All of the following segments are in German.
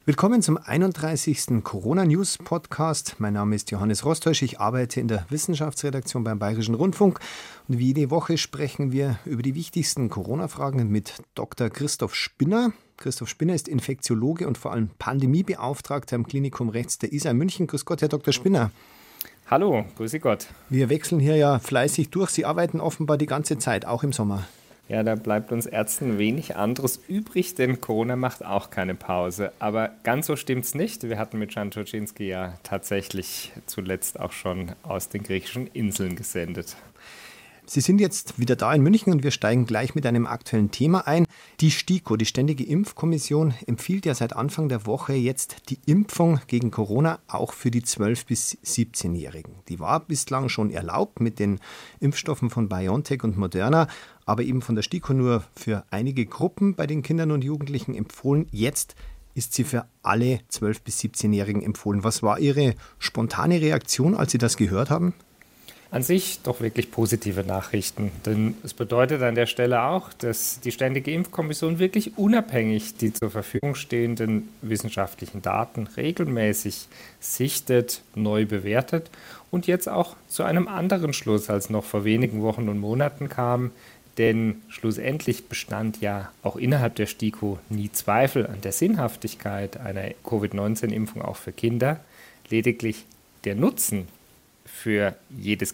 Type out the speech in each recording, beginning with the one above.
Willkommen zum 31. Corona-News-Podcast. Mein Name ist Johannes Rostäusch. Ich arbeite in der Wissenschaftsredaktion beim Bayerischen Rundfunk. Und wie jede Woche sprechen wir über die wichtigsten Corona-Fragen mit Dr. Christoph Spinner. Christoph Spinner ist Infektiologe und vor allem Pandemiebeauftragter am Klinikum rechts der ISA in München. Grüß Gott, Herr Dr. Spinner. Hallo, grüße Gott. Wir wechseln hier ja fleißig durch. Sie arbeiten offenbar die ganze Zeit, auch im Sommer. Ja, da bleibt uns Ärzten wenig anderes übrig, denn Corona macht auch keine Pause. Aber ganz so stimmt's nicht. Wir hatten mit Jan Turczynski ja tatsächlich zuletzt auch schon aus den griechischen Inseln gesendet. Sie sind jetzt wieder da in München und wir steigen gleich mit einem aktuellen Thema ein. Die STIKO, die Ständige Impfkommission, empfiehlt ja seit Anfang der Woche jetzt die Impfung gegen Corona auch für die 12- bis 17-Jährigen. Die war bislang schon erlaubt mit den Impfstoffen von BioNTech und Moderna, aber eben von der STIKO nur für einige Gruppen bei den Kindern und Jugendlichen empfohlen. Jetzt ist sie für alle 12- bis 17-Jährigen empfohlen. Was war Ihre spontane Reaktion, als Sie das gehört haben? An sich doch wirklich positive Nachrichten, denn es bedeutet an der Stelle auch, dass die Ständige Impfkommission wirklich unabhängig die zur Verfügung stehenden wissenschaftlichen Daten regelmäßig sichtet, neu bewertet und jetzt auch zu einem anderen Schluss als noch vor wenigen Wochen und Monaten kam, denn schlussendlich bestand ja auch innerhalb der STIKO nie Zweifel an der Sinnhaftigkeit einer Covid-19-Impfung auch für Kinder, lediglich der Nutzen für jedes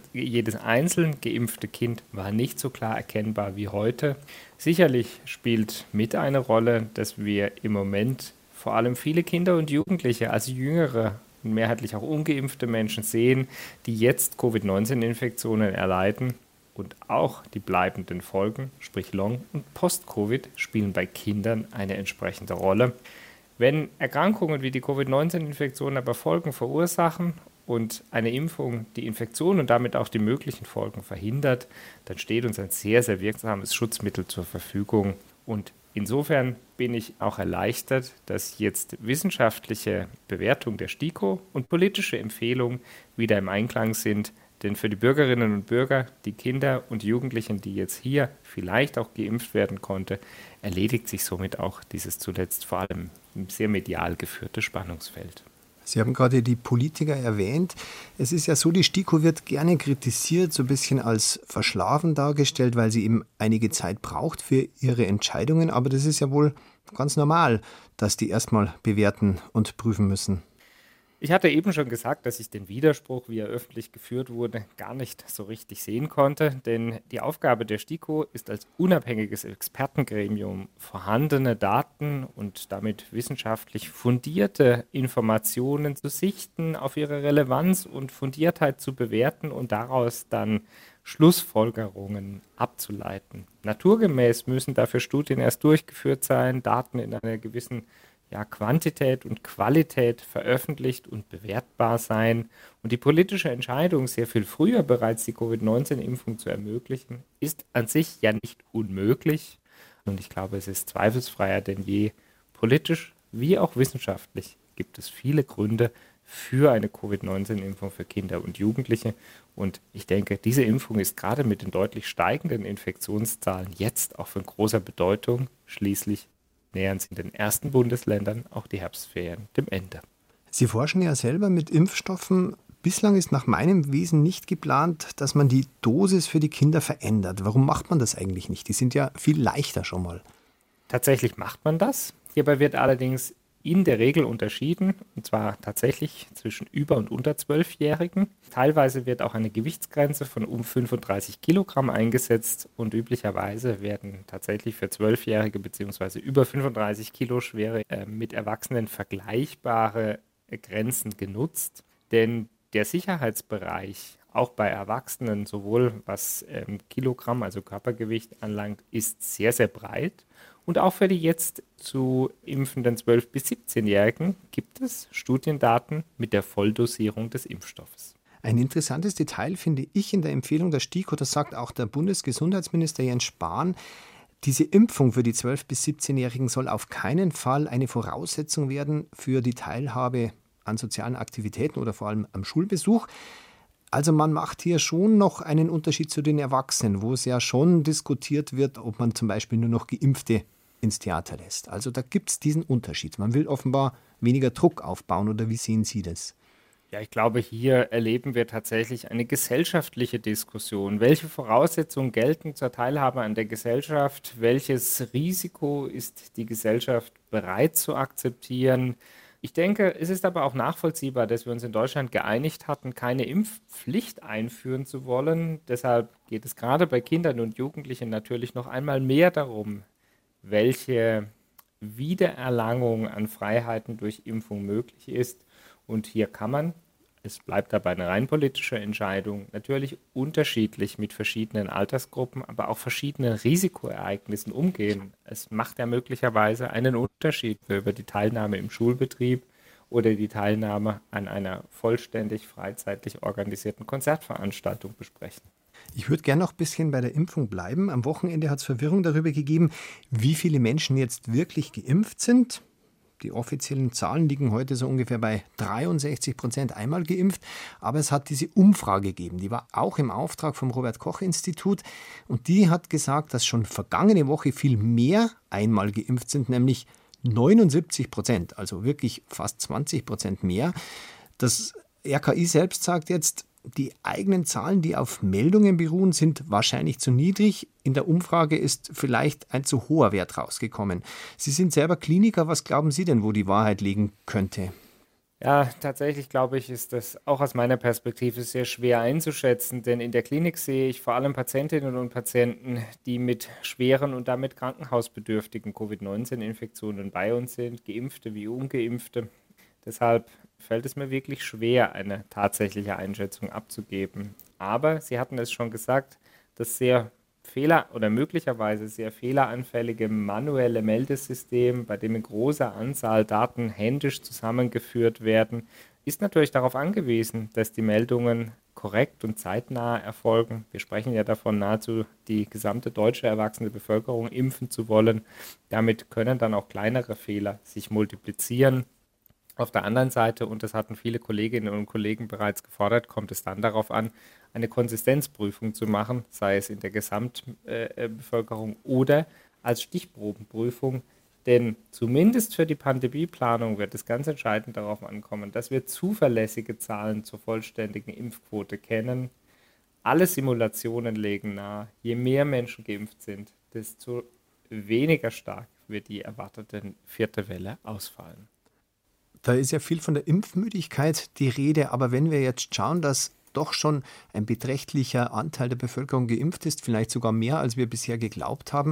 einzeln geimpfte Kind war nicht so klar erkennbar wie heute. Sicherlich spielt mit eine Rolle, dass wir im Moment vor allem viele Kinder und Jugendliche, also jüngere und mehrheitlich auch ungeimpfte Menschen sehen, die jetzt Covid-19-Infektionen erleiden. Und auch die bleibenden Folgen, sprich Long- und Post-Covid, spielen bei Kindern eine entsprechende Rolle. Wenn Erkrankungen wie die Covid-19-Infektion aber Folgen verursachen und eine Impfung die Infektion und damit auch die möglichen Folgen verhindert, dann steht uns ein sehr, sehr wirksames Schutzmittel zur Verfügung. Und insofern bin ich auch erleichtert, dass jetzt wissenschaftliche Bewertung der STIKO und politische Empfehlungen wieder im Einklang sind. Denn für die Bürgerinnen und Bürger, die Kinder und Jugendlichen, die jetzt hier vielleicht auch geimpft werden konnte, erledigt sich somit auch dieses zuletzt vor allem sehr medial geführte Spannungsfeld. Sie haben gerade die Politiker erwähnt. Es ist ja so, die STIKO wird gerne kritisiert, so ein bisschen als verschlafen dargestellt, weil sie eben einige Zeit braucht für ihre Entscheidungen. Aber das ist ja wohl ganz normal, dass die erstmal bewerten und prüfen müssen. Ich hatte eben schon gesagt, dass ich den Widerspruch, wie er öffentlich geführt wurde, gar nicht so richtig sehen konnte, denn die Aufgabe der STIKO ist als unabhängiges Expertengremium vorhandene Daten und damit wissenschaftlich fundierte Informationen zu sichten, auf ihre Relevanz und Fundiertheit zu bewerten und daraus dann Schlussfolgerungen abzuleiten. Naturgemäß müssen dafür Studien erst durchgeführt sein, Daten in einer gewissen Quantität und Qualität veröffentlicht und bewertbar sein. Und die politische Entscheidung, sehr viel früher bereits die Covid-19-Impfung zu ermöglichen, ist an sich ja nicht unmöglich. Und ich glaube, es ist zweifelsfreier denn je. Politisch wie auch wissenschaftlich gibt es viele Gründe für eine Covid-19-Impfung für Kinder und Jugendliche. Und ich denke, diese Impfung ist gerade mit den deutlich steigenden Infektionszahlen jetzt auch von großer Bedeutung. Schließlich nähern sich in den ersten Bundesländern auch die Herbstferien dem Ende. Sie forschen ja selber mit Impfstoffen. Bislang ist nach meinem Wesen nicht geplant, dass man die Dosis für die Kinder verändert. Warum macht man das eigentlich nicht? Die sind ja viel leichter schon mal. Tatsächlich macht man das. Hierbei wird allerdings in der Regel unterschieden, und zwar tatsächlich zwischen über- und unter 12-Jährigen. Teilweise wird auch eine Gewichtsgrenze von um 35 Kilogramm eingesetzt und üblicherweise werden tatsächlich für 12-Jährige bzw. über 35 Kilo schwere mit Erwachsenen vergleichbare Grenzen genutzt. Denn der Sicherheitsbereich, auch bei Erwachsenen, sowohl was Kilogramm, also Körpergewicht anlangt, ist sehr, sehr breit. Und auch für die jetzt zu impfenden 12- bis 17-Jährigen gibt es Studiendaten mit der Volldosierung des Impfstoffes. Ein interessantes Detail finde ich in der Empfehlung der STIKO, das sagt auch der Bundesgesundheitsminister Jens Spahn, diese Impfung für die 12- bis 17-Jährigen soll auf keinen Fall eine Voraussetzung werden für die Teilhabe an sozialen Aktivitäten oder vor allem am Schulbesuch. Also man macht hier schon noch einen Unterschied zu den Erwachsenen, wo es ja schon diskutiert wird, ob man zum Beispiel nur noch Geimpfte ins Theater lässt. Also da gibt es diesen Unterschied. Man will offenbar weniger Druck aufbauen, oder wie sehen Sie das? Ja, ich glaube, hier erleben wir tatsächlich eine gesellschaftliche Diskussion. Welche Voraussetzungen gelten zur Teilhabe an der Gesellschaft? Welches Risiko ist die Gesellschaft bereit zu akzeptieren? Ich denke, es ist aber auch nachvollziehbar, dass wir uns in Deutschland geeinigt hatten, keine Impfpflicht einführen zu wollen. Deshalb geht es gerade bei Kindern und Jugendlichen natürlich noch einmal mehr darum, welche Wiedererlangung an Freiheiten durch Impfung möglich ist. Und hier kann man, es bleibt dabei eine rein politische Entscheidung, natürlich unterschiedlich mit verschiedenen Altersgruppen, aber auch verschiedenen Risikoereignissen umgehen. Es macht ja möglicherweise einen Unterschied, wenn wir über die Teilnahme im Schulbetrieb oder die Teilnahme an einer vollständig freizeitlich organisierten Konzertveranstaltung besprechen. Ich würde gerne noch ein bisschen bei der Impfung bleiben. Am Wochenende hat es Verwirrung darüber gegeben, wie viele Menschen jetzt wirklich geimpft sind. Die offiziellen Zahlen liegen heute so ungefähr bei 63% einmal geimpft. Aber es hat diese Umfrage gegeben, die war auch im Auftrag vom Robert-Koch-Institut. Und die hat gesagt, dass schon vergangene Woche viel mehr einmal geimpft sind, nämlich 79%, also wirklich fast 20% mehr. Das RKI selbst sagt jetzt, die eigenen Zahlen, die auf Meldungen beruhen, sind wahrscheinlich zu niedrig. In der Umfrage ist vielleicht ein zu hoher Wert rausgekommen. Sie sind selber Kliniker. Was glauben Sie denn, wo die Wahrheit liegen könnte? Ja, tatsächlich glaube ich, ist das auch aus meiner Perspektive sehr schwer einzuschätzen, denn in der Klinik sehe ich vor allem Patientinnen und Patienten, die mit schweren und damit krankenhausbedürftigen Covid-19-Infektionen bei uns sind, Geimpfte wie Ungeimpfte. Deshalb fällt es mir wirklich schwer, eine tatsächliche Einschätzung abzugeben. Aber Sie hatten es schon gesagt, das sehr oder möglicherweise sehr fehleranfällige manuelle Meldesystem, bei dem in großer Anzahl Daten händisch zusammengeführt werden, ist natürlich darauf angewiesen, dass die Meldungen korrekt und zeitnah erfolgen. Wir sprechen ja davon, nahezu die gesamte deutsche erwachsene Bevölkerung impfen zu wollen. Damit können dann auch kleinere Fehler sich multiplizieren. Auf der anderen Seite, und das hatten viele Kolleginnen und Kollegen bereits gefordert, kommt es dann darauf an, eine Konsistenzprüfung zu machen, sei es in der Gesamtbevölkerung oder als Stichprobenprüfung. Denn zumindest für die Pandemieplanung wird es ganz entscheidend darauf ankommen, dass wir zuverlässige Zahlen zur vollständigen Impfquote kennen. Alle Simulationen legen nahe, je mehr Menschen geimpft sind, desto weniger stark wird die erwartete vierte Welle ausfallen. Da ist ja viel von der Impfmüdigkeit die Rede, aber wenn wir jetzt schauen, dass doch schon ein beträchtlicher Anteil der Bevölkerung geimpft ist, vielleicht sogar mehr, als wir bisher geglaubt haben,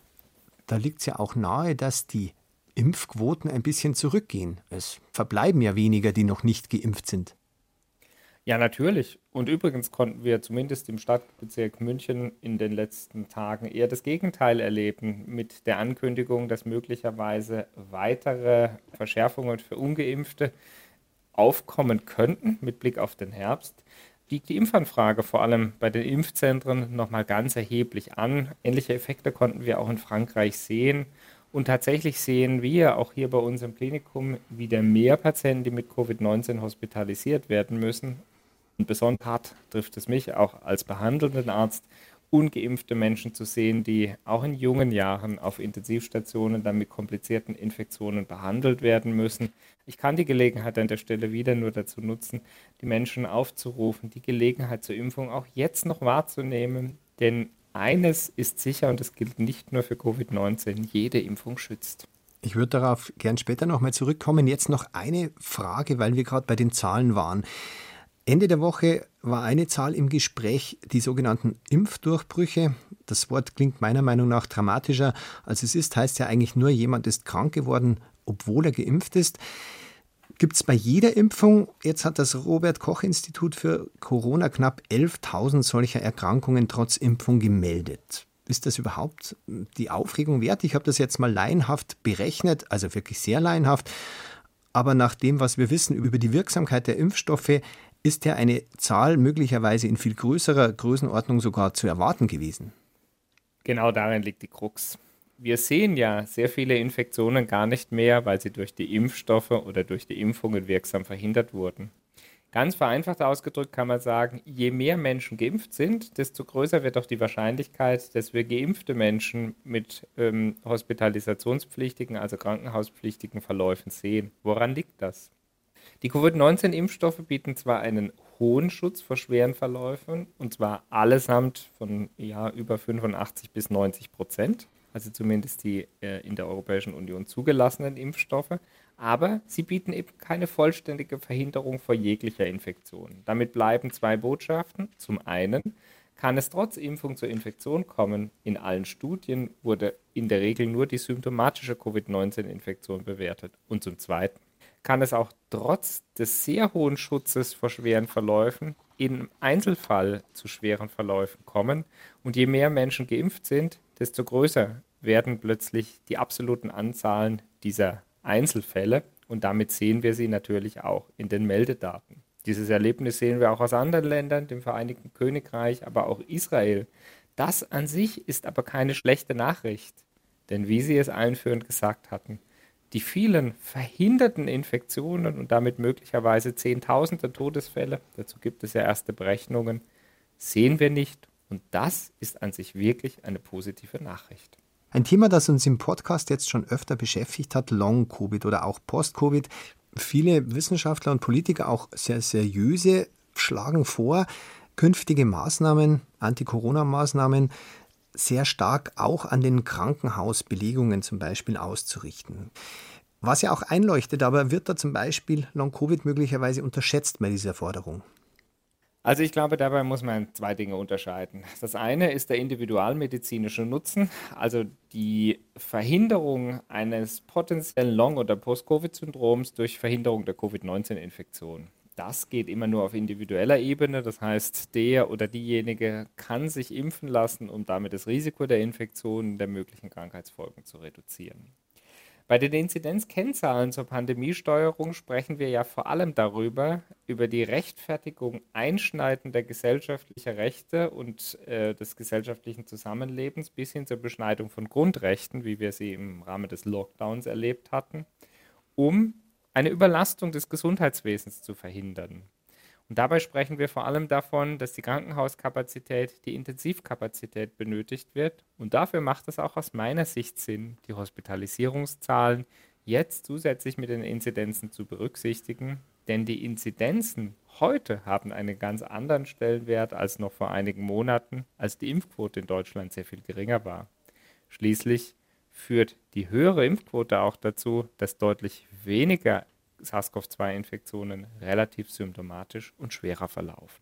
da liegt es ja auch nahe, dass die Impfquoten ein bisschen zurückgehen. Es verbleiben ja weniger, die noch nicht geimpft sind. Ja, natürlich. Und übrigens konnten wir zumindest im Stadtbezirk München in den letzten Tagen eher das Gegenteil erleben, mit der Ankündigung, dass möglicherweise weitere Verschärfungen für Ungeimpfte aufkommen könnten mit Blick auf den Herbst. Stieg die Impfanfrage vor allem bei den Impfzentren nochmal ganz erheblich an. Ähnliche Effekte konnten wir auch in Frankreich sehen. Und tatsächlich sehen wir auch hier bei uns im Klinikum wieder mehr Patienten, die mit Covid-19 hospitalisiert werden müssen. Und besonders hart trifft es mich auch als behandelnden Arzt, ungeimpfte Menschen zu sehen, die auch in jungen Jahren auf Intensivstationen dann mit komplizierten Infektionen behandelt werden müssen. Ich kann die Gelegenheit an der Stelle wieder nur dazu nutzen, die Menschen aufzurufen, die Gelegenheit zur Impfung auch jetzt noch wahrzunehmen, denn eines ist sicher und das gilt nicht nur für Covid-19, jede Impfung schützt. Ich würde darauf gern später nochmal zurückkommen. Jetzt noch eine Frage, weil wir gerade bei den Zahlen waren. Ende der Woche war eine Zahl im Gespräch, die sogenannten Impfdurchbrüche. Das Wort klingt meiner Meinung nach dramatischer, als es ist. Heißt ja eigentlich nur, jemand ist krank geworden, obwohl er geimpft ist. Gibt es bei jeder Impfung, jetzt hat das Robert-Koch-Institut für Corona knapp 11.000 solcher Erkrankungen trotz Impfung gemeldet. Ist das überhaupt die Aufregung wert? Ich habe das jetzt mal laienhaft berechnet, also wirklich sehr laienhaft. Aber nach dem, was wir wissen über die Wirksamkeit der Impfstoffe, ist ja eine Zahl möglicherweise in viel größerer Größenordnung sogar zu erwarten gewesen. Genau darin liegt die Krux. Wir sehen ja sehr viele Infektionen gar nicht mehr, weil sie durch die Impfstoffe oder durch die Impfungen wirksam verhindert wurden. Ganz vereinfacht ausgedrückt kann man sagen, je mehr Menschen geimpft sind, desto größer wird auch die Wahrscheinlichkeit, dass wir geimpfte Menschen mit hospitalisationspflichtigen, also krankenhauspflichtigen Verläufen sehen. Woran liegt das? Die Covid-19-Impfstoffe bieten zwar einen hohen Schutz vor schweren Verläufen, und zwar allesamt von über 85-90%, also zumindest die in der Europäischen Union zugelassenen Impfstoffe, aber sie bieten eben keine vollständige Verhinderung vor jeglicher Infektion. Damit bleiben zwei Botschaften. Zum einen kann es trotz Impfung zur Infektion kommen. In allen Studien wurde in der Regel nur die symptomatische Covid-19-Infektion bewertet. Und zum Zweiten kann es auch trotz des sehr hohen Schutzes vor schweren Verläufen im Einzelfall zu schweren Verläufen kommen. Und je mehr Menschen geimpft sind, desto größer werden plötzlich die absoluten Anzahlen dieser Einzelfälle. Und damit sehen wir sie natürlich auch in den Meldedaten. Dieses Erlebnis sehen wir auch aus anderen Ländern, dem Vereinigten Königreich, aber auch Israel. Das an sich ist aber keine schlechte Nachricht. Denn wie Sie es einführend gesagt hatten, die vielen verhinderten Infektionen und damit möglicherweise Zehntausende Todesfälle, dazu gibt es ja erste Berechnungen, sehen wir nicht. Und das ist an sich wirklich eine positive Nachricht. Ein Thema, das uns im Podcast jetzt schon öfter beschäftigt hat, Long-Covid oder auch Post-Covid. Viele Wissenschaftler und Politiker, auch sehr seriöse, schlagen vor, künftige Maßnahmen, Anti-Corona-Maßnahmen, sehr stark auch an den Krankenhausbelegungen zum Beispiel auszurichten. Was ja auch einleuchtet, aber wird da zum Beispiel Long-Covid möglicherweise unterschätzt bei dieser Forderung? Also ich glaube, dabei muss man zwei Dinge unterscheiden. Das eine ist der individualmedizinische Nutzen, also die Verhinderung eines potenziellen Long- oder Post-Covid-Syndroms durch Verhinderung der Covid-19-Infektion. Das geht immer nur auf individueller Ebene, das heißt, der oder diejenige kann sich impfen lassen, um damit das Risiko der Infektion und der möglichen Krankheitsfolgen zu reduzieren. Bei den Inzidenzkennzahlen zur Pandemiesteuerung sprechen wir ja vor allem über die Rechtfertigung einschneidender gesellschaftlicher Rechte und des gesellschaftlichen Zusammenlebens bis hin zur Beschneidung von Grundrechten, wie wir sie im Rahmen des Lockdowns erlebt hatten, um eine Überlastung des Gesundheitswesens zu verhindern. Und dabei sprechen wir vor allem davon, dass die Krankenhauskapazität, die Intensivkapazität benötigt wird. Und dafür macht es auch aus meiner Sicht Sinn, die Hospitalisierungszahlen jetzt zusätzlich mit den Inzidenzen zu berücksichtigen. Denn die Inzidenzen heute haben einen ganz anderen Stellenwert als noch vor einigen Monaten, als die Impfquote in Deutschland sehr viel geringer war. Schließlich führt die höhere Impfquote auch dazu, dass deutlich weniger SARS-CoV-2-Infektionen relativ symptomatisch und schwerer verlaufen.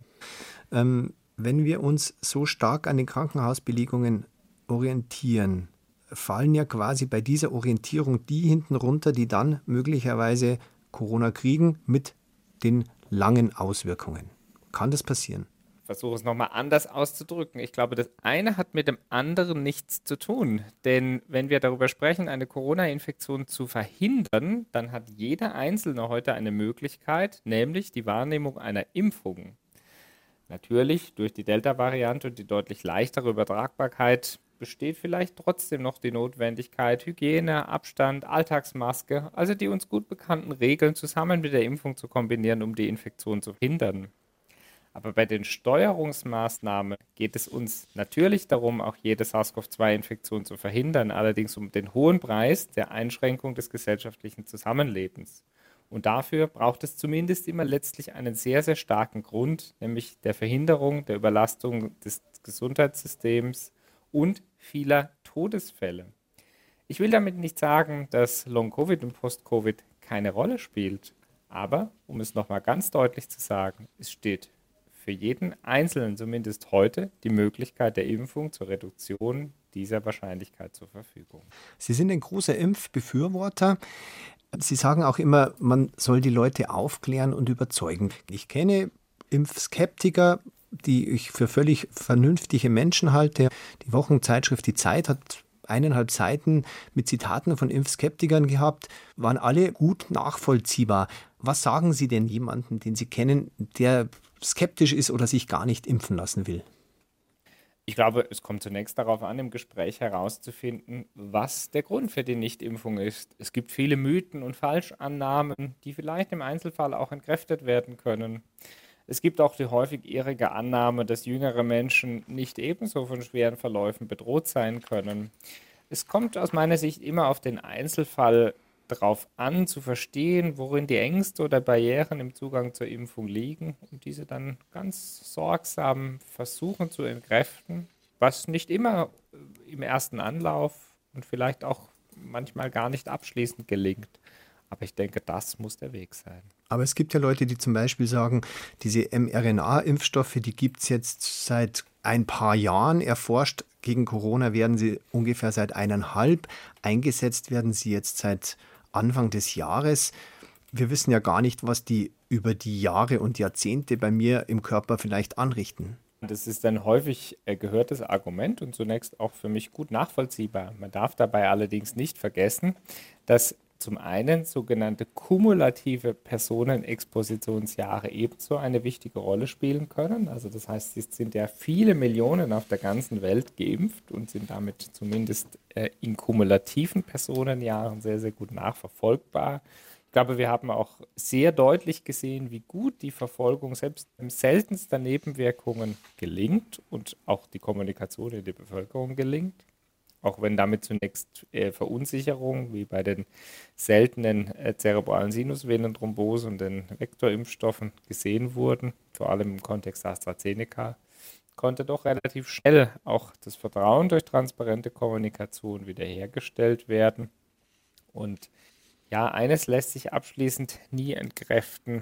Wenn wir uns so stark an den Krankenhausbelegungen orientieren, fallen ja quasi bei dieser Orientierung die hinten runter, die dann möglicherweise Corona kriegen mit den langen Auswirkungen. Kann das passieren? Ich versuche es nochmal anders auszudrücken. Ich glaube, das eine hat mit dem anderen nichts zu tun. Denn wenn wir darüber sprechen, eine Corona-Infektion zu verhindern, dann hat jeder Einzelne heute eine Möglichkeit, nämlich die Wahrnehmung einer Impfung. Natürlich, durch die Delta-Variante und die deutlich leichtere Übertragbarkeit besteht vielleicht trotzdem noch die Notwendigkeit, Hygiene, Abstand, Alltagsmaske, also die uns gut bekannten Regeln zusammen mit der Impfung zu kombinieren, um die Infektion zu verhindern. Aber bei den Steuerungsmaßnahmen geht es uns natürlich darum, auch jede SARS-CoV-2-Infektion zu verhindern, allerdings um den hohen Preis der Einschränkung des gesellschaftlichen Zusammenlebens. Und dafür braucht es zumindest immer letztlich einen sehr, sehr starken Grund, nämlich der Verhinderung der Überlastung des Gesundheitssystems und vieler Todesfälle. Ich will damit nicht sagen, dass Long-Covid und Post-Covid keine Rolle spielt, aber um es nochmal ganz deutlich zu sagen, es steht für jeden Einzelnen zumindest heute die Möglichkeit der Impfung zur Reduktion dieser Wahrscheinlichkeit zur Verfügung. Sie sind ein großer Impfbefürworter. Sie sagen auch immer, man soll die Leute aufklären und überzeugen. Ich kenne Impfskeptiker, die ich für völlig vernünftige Menschen halte. Die Wochenzeitschrift Die Zeit hat 1,5 Seiten mit Zitaten von Impfskeptikern gehabt, waren alle gut nachvollziehbar. Was sagen Sie denn jemandem, den Sie kennen, der skeptisch ist oder sich gar nicht impfen lassen will? Ich glaube, es kommt zunächst darauf an, im Gespräch herauszufinden, was der Grund für die Nichtimpfung ist. Es gibt viele Mythen und Falschannahmen, die vielleicht im Einzelfall auch entkräftet werden können. Es gibt auch die häufig irrige Annahme, dass jüngere Menschen nicht ebenso von schweren Verläufen bedroht sein können. Es kommt aus meiner Sicht immer auf den Einzelfall darauf an, zu verstehen, worin die Ängste oder Barrieren im Zugang zur Impfung liegen und diese dann ganz sorgsam versuchen zu entkräften, was nicht immer im ersten Anlauf und vielleicht auch manchmal gar nicht abschließend gelingt. Aber ich denke, das muss der Weg sein. Aber es gibt ja Leute, die zum Beispiel sagen, diese mRNA-Impfstoffe, die gibt es jetzt seit ein paar Jahren erforscht. Gegen Corona werden sie ungefähr seit 1,5. Eingesetzt werden sie jetzt seit Anfang des Jahres. Wir wissen ja gar nicht, was die über die Jahre und Jahrzehnte bei mir im Körper vielleicht anrichten. Das ist ein häufig gehörtes Argument und zunächst auch für mich gut nachvollziehbar. Man darf dabei allerdings nicht vergessen, dass zum einen sogenannte kumulative Personenexpositionsjahre ebenso eine wichtige Rolle spielen können. Also das heißt, es sind ja viele Millionen auf der ganzen Welt geimpft und sind damit zumindest in kumulativen Personenjahren sehr, sehr gut nachverfolgbar. Ich glaube, wir haben auch sehr deutlich gesehen, wie gut die Verfolgung selbst seltenster Nebenwirkungen gelingt und auch die Kommunikation in die Bevölkerung gelingt. Auch wenn damit zunächst Verunsicherung, wie bei den seltenen zerebralen Sinusvenenthrombosen und den Vektorimpfstoffen gesehen wurden, vor allem im Kontext AstraZeneca, konnte doch relativ schnell auch das Vertrauen durch transparente Kommunikation wiederhergestellt werden. Und ja, eines lässt sich abschließend nie entkräften,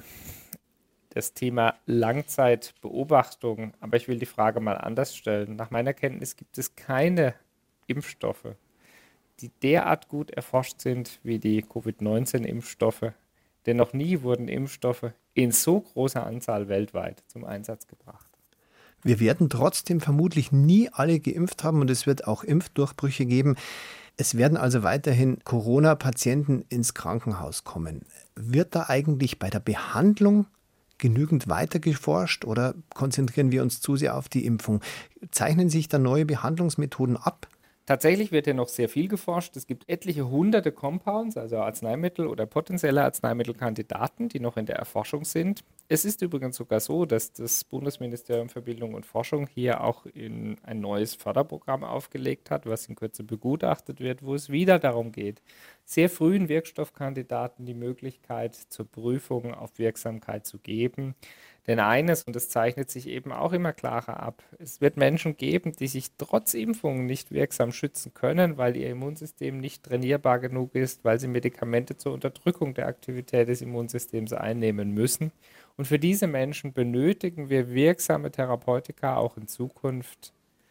das Thema Langzeitbeobachtung. Aber ich will die Frage mal anders stellen. Nach meiner Kenntnis gibt es keine Impfstoffe, die derart gut erforscht sind wie die Covid-19-Impfstoffe. Denn noch nie wurden Impfstoffe in so großer Anzahl weltweit zum Einsatz gebracht. Wir werden trotzdem vermutlich nie alle geimpft haben und es wird auch Impfdurchbrüche geben. Es werden also weiterhin Corona-Patienten ins Krankenhaus kommen. Wird da eigentlich bei der Behandlung genügend weiter geforscht oder konzentrieren wir uns zu sehr auf die Impfung? Zeichnen sich da neue Behandlungsmethoden ab? Tatsächlich wird ja noch sehr viel geforscht. Es gibt etliche hunderte Compounds, also Arzneimittel oder potenzielle Arzneimittelkandidaten, die noch in der Erforschung sind. Es ist übrigens sogar so, dass das Bundesministerium für Bildung und Forschung hier auch in ein neues Förderprogramm aufgelegt hat, was in Kürze begutachtet wird, wo es wieder darum geht, sehr frühen Wirkstoffkandidaten die Möglichkeit zur Prüfung auf Wirksamkeit zu geben. Denn eines, und das zeichnet sich eben auch immer klarer ab, es wird Menschen geben, die sich trotz Impfungen nicht wirksam schützen können, weil ihr Immunsystem nicht trainierbar genug ist, weil sie Medikamente zur Unterdrückung der Aktivität des Immunsystems einnehmen müssen. Und für diese Menschen benötigen wir wirksame Therapeutika auch in Zukunft.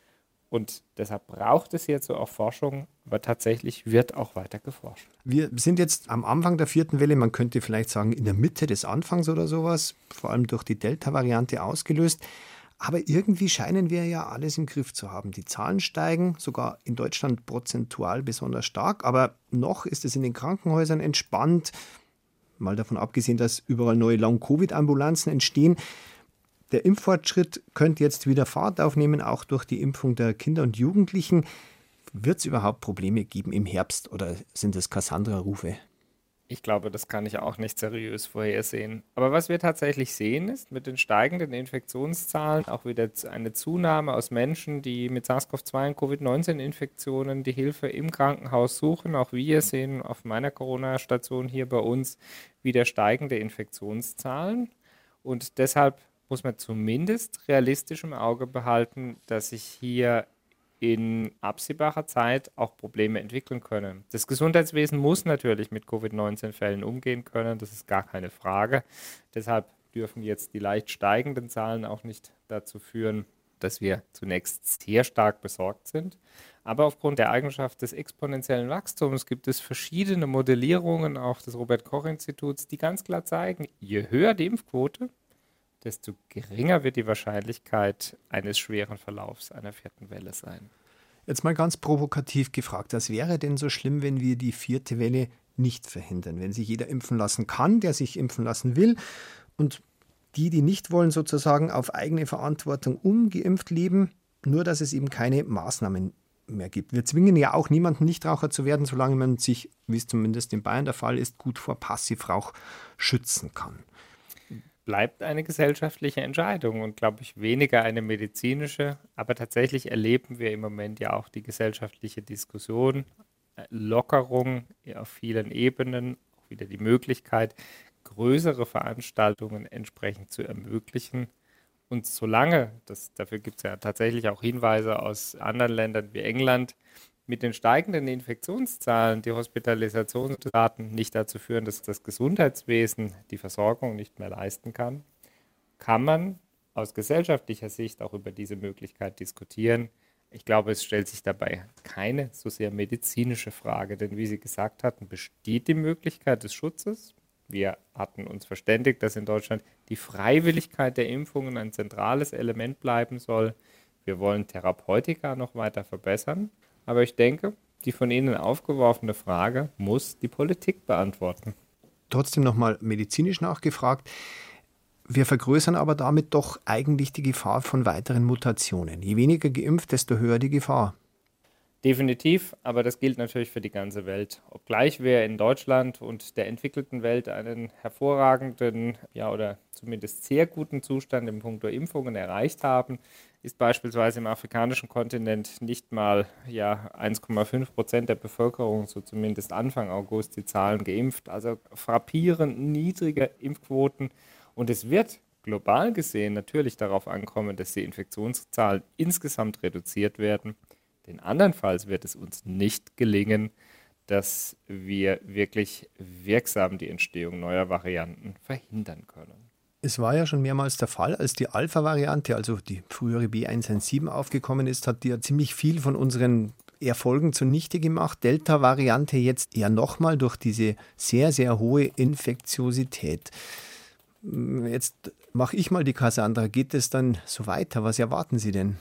Und deshalb braucht es hierzu auch Forschung, aber tatsächlich wird auch weiter geforscht. Wir sind jetzt am Anfang der 4. Welle, man könnte vielleicht sagen in der Mitte des Anfangs oder sowas, vor allem durch die Delta-Variante ausgelöst. Aber irgendwie scheinen wir ja alles im Griff zu haben. Die Zahlen steigen, sogar in Deutschland prozentual besonders stark, aber noch ist es in den Krankenhäusern entspannt. Mal davon abgesehen, dass überall neue Long-Covid-Ambulanzen entstehen. Der Impffortschritt könnte jetzt wieder Fahrt aufnehmen, auch durch die Impfung der Kinder und Jugendlichen. Wird es überhaupt Probleme geben im Herbst oder sind es Cassandra-Rufe? Ich glaube, das kann ich auch nicht seriös vorhersehen. Aber was wir tatsächlich sehen, ist mit den steigenden Infektionszahlen auch wieder eine Zunahme aus Menschen, die mit SARS-CoV-2 und Covid-19-Infektionen die Hilfe im Krankenhaus suchen. Auch wir sehen auf meiner Corona-Station hier bei uns wieder steigende Infektionszahlen. Und deshalb muss man zumindest realistisch im Auge behalten, dass sich hier in absehbarer Zeit auch Probleme entwickeln können. Das Gesundheitswesen muss natürlich mit Covid-19-Fällen umgehen können, das ist gar keine Frage. Deshalb dürfen jetzt die leicht steigenden Zahlen auch nicht dazu führen, dass wir zunächst sehr stark besorgt sind. Aber aufgrund der Eigenschaft des exponentiellen Wachstums gibt es verschiedene Modellierungen auch des Robert-Koch-Instituts, die ganz klar zeigen, je höher die Impfquote, desto geringer wird die Wahrscheinlichkeit eines schweren Verlaufs einer 4. Welle sein. Jetzt mal ganz provokativ gefragt, was wäre denn so schlimm, wenn wir die 4. Welle nicht verhindern? Wenn sich jeder impfen lassen kann, der sich impfen lassen will und die nicht wollen, sozusagen auf eigene Verantwortung ungeimpft leben, nur dass es eben keine Maßnahmen mehr gibt. Wir zwingen ja auch niemanden, Nichtraucher zu werden, solange man sich, wie es zumindest in Bayern der Fall ist, gut vor Passivrauch schützen kann. Bleibt eine gesellschaftliche Entscheidung und, glaube ich, weniger eine medizinische. Aber tatsächlich erleben wir im Moment ja auch die gesellschaftliche Diskussion, Lockerung auf vielen Ebenen, auch wieder die Möglichkeit, größere Veranstaltungen entsprechend zu ermöglichen. Und solange, dafür gibt es ja tatsächlich auch Hinweise aus anderen Ländern wie England, mit den steigenden Infektionszahlen die Hospitalisationsraten nicht dazu führen, dass das Gesundheitswesen die Versorgung nicht mehr leisten kann, kann man aus gesellschaftlicher Sicht auch über diese Möglichkeit diskutieren. Ich glaube, es stellt sich dabei keine so sehr medizinische Frage, denn wie Sie gesagt hatten, besteht die Möglichkeit des Schutzes. Wir hatten uns verständigt, dass in Deutschland die Freiwilligkeit der Impfungen ein zentrales Element bleiben soll. Wir wollen Therapeutika noch weiter verbessern. Aber ich denke, die von Ihnen aufgeworfene Frage muss die Politik beantworten. Trotzdem nochmal medizinisch nachgefragt. Wir vergrößern aber damit doch eigentlich die Gefahr von weiteren Mutationen. Je weniger geimpft, desto höher die Gefahr. Definitiv, aber das gilt natürlich für die ganze Welt. Obgleich wir in Deutschland und der entwickelten Welt einen hervorragenden, oder zumindest sehr guten Zustand im Punkto Impfungen erreicht haben, ist beispielsweise im afrikanischen Kontinent nicht mal 1,5% der Bevölkerung, so zumindest Anfang August, die Zahlen geimpft. Also frappierend niedrige Impfquoten. Und es wird global gesehen natürlich darauf ankommen, dass die Infektionszahlen insgesamt reduziert werden. Denn andernfalls wird es uns nicht gelingen, dass wir wirklich wirksam die Entstehung neuer Varianten verhindern können. Es war ja schon mehrmals der Fall, als die Alpha-Variante, also die frühere B117 aufgekommen ist, hat die ja ziemlich viel von unseren Erfolgen zunichte gemacht. Delta-Variante jetzt eher nochmal durch diese sehr, sehr hohe Infektiosität. Jetzt mache ich mal die Cassandra. Geht es dann so weiter? Was erwarten Sie denn?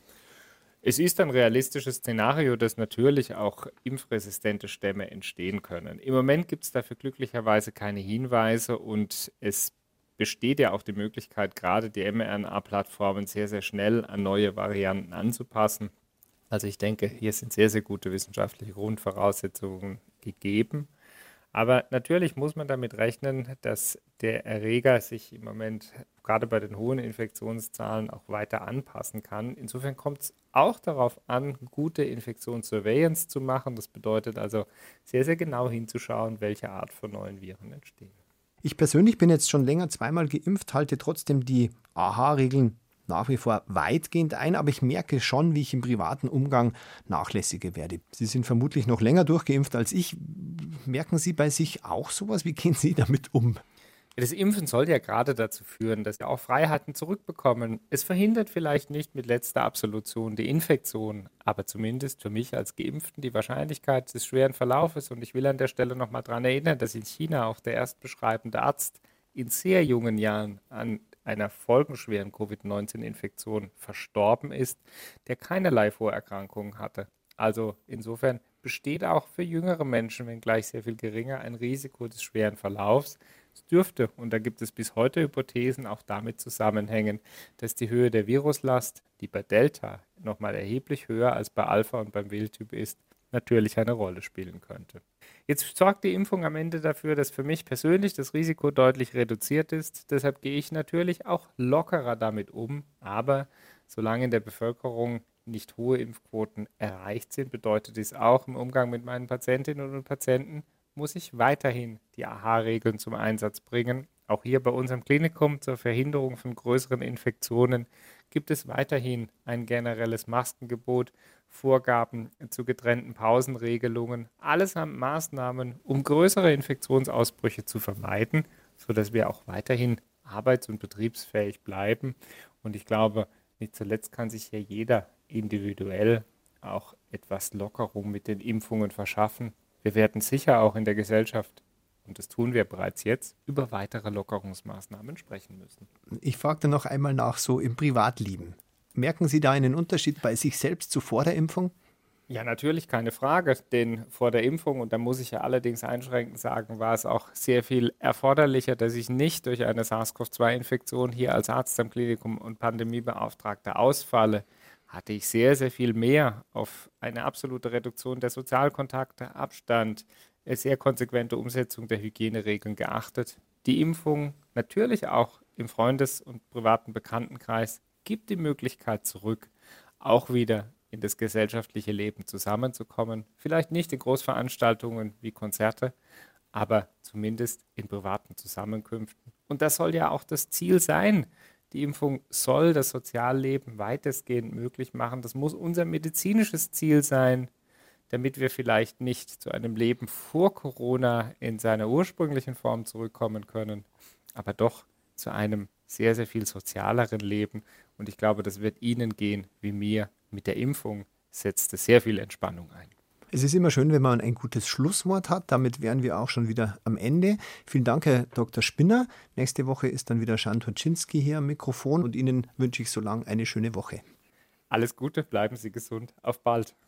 Es ist ein realistisches Szenario, dass natürlich auch impfresistente Stämme entstehen können. Im Moment gibt es dafür glücklicherweise keine Hinweise und es besteht ja auch die Möglichkeit, gerade die mRNA-Plattformen sehr, sehr schnell an neue Varianten anzupassen. Also ich denke, hier sind sehr, sehr gute wissenschaftliche Grundvoraussetzungen gegeben. Aber natürlich muss man damit rechnen, dass der Erreger sich im Moment gerade bei den hohen Infektionszahlen auch weiter anpassen kann. Insofern kommt es auch darauf an, gute Infektionssurveillance zu machen. Das bedeutet also sehr, sehr genau hinzuschauen, welche Art von neuen Viren entstehen. Ich persönlich bin jetzt schon länger zweimal geimpft, halte trotzdem die AHA-Regeln nach wie vor weitgehend ein, aber ich merke schon, wie ich im privaten Umgang nachlässiger werde. Sie sind vermutlich noch länger durchgeimpft als ich. Merken Sie bei sich auch sowas? Wie gehen Sie damit um? Das Impfen soll ja gerade dazu führen, dass wir auch Freiheiten zurückbekommen. Es verhindert vielleicht nicht mit letzter Absolution die Infektion, aber zumindest für mich als Geimpften die Wahrscheinlichkeit des schweren Verlaufes. Und ich will an der Stelle nochmal daran erinnern, dass in China auch der erstbeschreibende Arzt in sehr jungen Jahren an einer folgenschweren Covid-19-Infektion verstorben ist, der keinerlei Vorerkrankungen hatte. Also insofern besteht auch für jüngere Menschen, wenngleich sehr viel geringer, ein Risiko des schweren Verlaufs. Es dürfte, und da gibt es bis heute Hypothesen, auch damit zusammenhängen, dass die Höhe der Viruslast, die bei Delta nochmal erheblich höher als bei Alpha und beim Wildtyp ist, natürlich eine Rolle spielen könnte. Jetzt sorgt die Impfung am Ende dafür, dass für mich persönlich das Risiko deutlich reduziert ist. Deshalb gehe ich natürlich auch lockerer damit um. Aber solange in der Bevölkerung nicht hohe Impfquoten erreicht sind, bedeutet dies auch im Umgang mit meinen Patientinnen und Patienten, muss ich weiterhin die AHA-Regeln zum Einsatz bringen. Auch hier bei unserem Klinikum zur Verhinderung von größeren Infektionen gibt es weiterhin ein generelles Maskengebot, Vorgaben zu getrennten Pausenregelungen, allesamt Maßnahmen, um größere Infektionsausbrüche zu vermeiden, sodass wir auch weiterhin arbeits- und betriebsfähig bleiben. Und ich glaube, nicht zuletzt kann sich hier jeder individuell auch etwas Lockerung mit den Impfungen verschaffen. Wir werden sicher auch in der Gesellschaft, und das tun wir bereits jetzt, über weitere Lockerungsmaßnahmen sprechen müssen. Ich frage dann noch einmal nach, so im Privatleben. Merken Sie da einen Unterschied bei sich selbst zu vor der Impfung? Ja, natürlich, keine Frage, denn vor der Impfung, und da muss ich ja allerdings einschränkend sagen, war es auch sehr viel erforderlicher, dass ich nicht durch eine SARS-CoV-2-Infektion hier als Arzt am Klinikum und Pandemiebeauftragter ausfalle, hatte ich sehr, sehr viel mehr auf eine absolute Reduktion der Sozialkontakte, Abstand, sehr konsequente Umsetzung der Hygieneregeln geachtet. Die Impfung natürlich auch im Freundes- und privaten Bekanntenkreis gibt die Möglichkeit zurück, auch wieder in das gesellschaftliche Leben zusammenzukommen. Vielleicht nicht in Großveranstaltungen wie Konzerte, aber zumindest in privaten Zusammenkünften. Und das soll ja auch das Ziel sein. Die Impfung soll das Sozialleben weitestgehend möglich machen. Das muss unser medizinisches Ziel sein, damit wir vielleicht nicht zu einem Leben vor Corona in seiner ursprünglichen Form zurückkommen können, aber doch zu einem sehr, sehr viel sozialeren Leben. Und ich glaube, das wird Ihnen gehen wie mir. Mit der Impfung setzt es sehr viel Entspannung ein. Es ist immer schön, wenn man ein gutes Schlusswort hat. Damit wären wir auch schon wieder am Ende. Vielen Dank, Herr Dr. Spinner. Nächste Woche ist dann wieder Jan Turczynski hier am Mikrofon und Ihnen wünsche ich so lang eine schöne Woche. Alles Gute, bleiben Sie gesund. Auf bald.